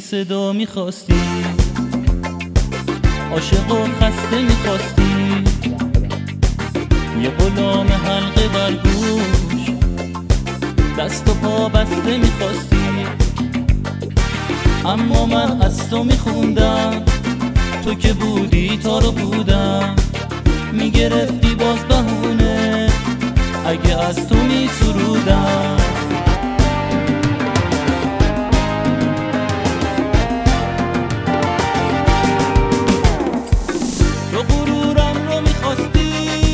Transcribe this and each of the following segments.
صدا میخواستی، عاشق و خسته میخواستی، یه غلام حلقه بر گوش دست و پا بسته میخواستی. اما من از تو میخوندم، تو که بودی تا رو بودم، میگرفتی باز بهونه اگه از تو میسرودم. تو غرورم رو میخواستی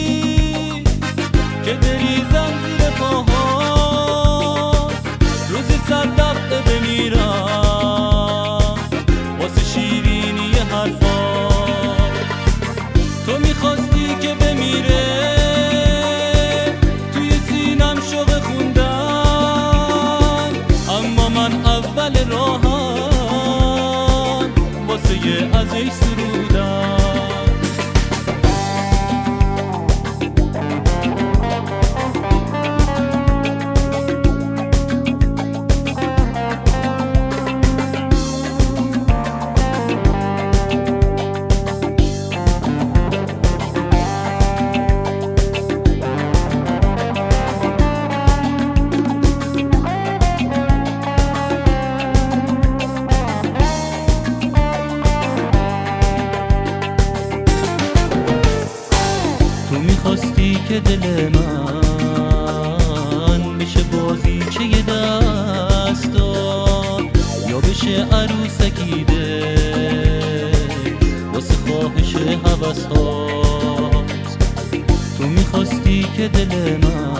که بریزم زیر پاهات، روزی 100 دفعه بمیرم واسه شیرینی حرفات. تو میخواستی که بمیره توی سینم شوق خوندن، اما من اول راهم واسه یه ازش سرودم. میخواستی که دل من بشه بازیچه ی دستات، یا بشه عروسکی دل واسه خواهش هوسات. تو میخواستی که دل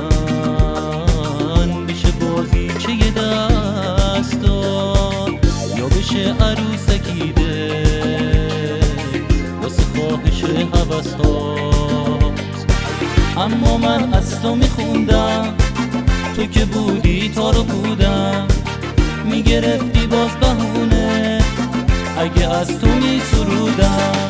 من بشه بازیچه ی دستات، یا بشه عروسکی دل واسه خواهش هوسات. اما من از تو میخوندم، تو که بودی تا رو بودم، میگرفتی باز بهونه اگه از تو میسرودم.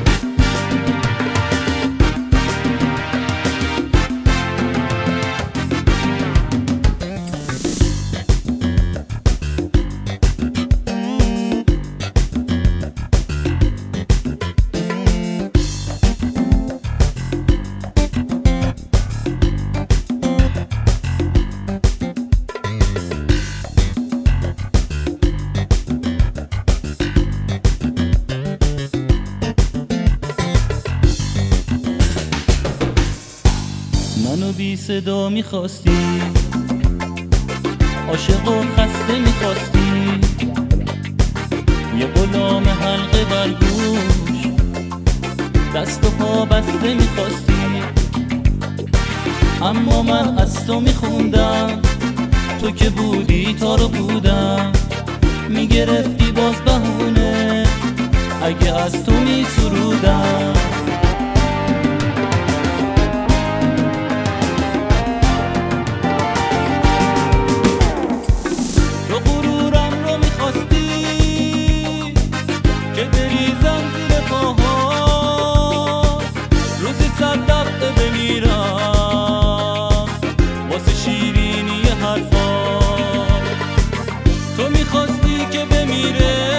منو بی صدا میخواستی، عاشق و خسته میخواستی، یه غلام حلقه بر گوش دست و پا بسته میخواستی. اما من از تو میخوندم، تو که بودی تا رو بودم، میگرفتی باز بهونه اگه از تو میسرودم. که بریزم زیر پاهات، روزی 100 دفعه بمیرم واسه شیرینی حرفات. تو میخواستی که بمیره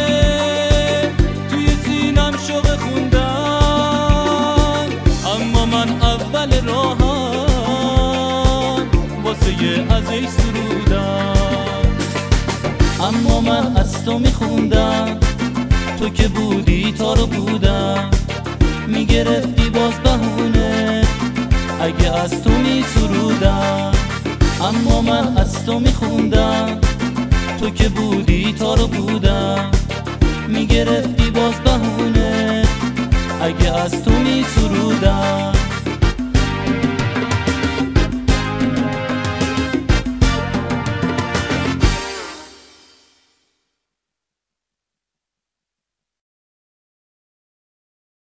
توی سینم شوق خوندن، اما من اول راهم واسه یه ازش سرودم. اما من از تو میخوندم، تو که بودی تا رو بودم، میگرفتی باز بهونه اگه از تو میسرودم. اما من از تو میخوندم، تو که بودی تا رو بودم، میگرفتی باز بهونه اگه از تو میسرودم.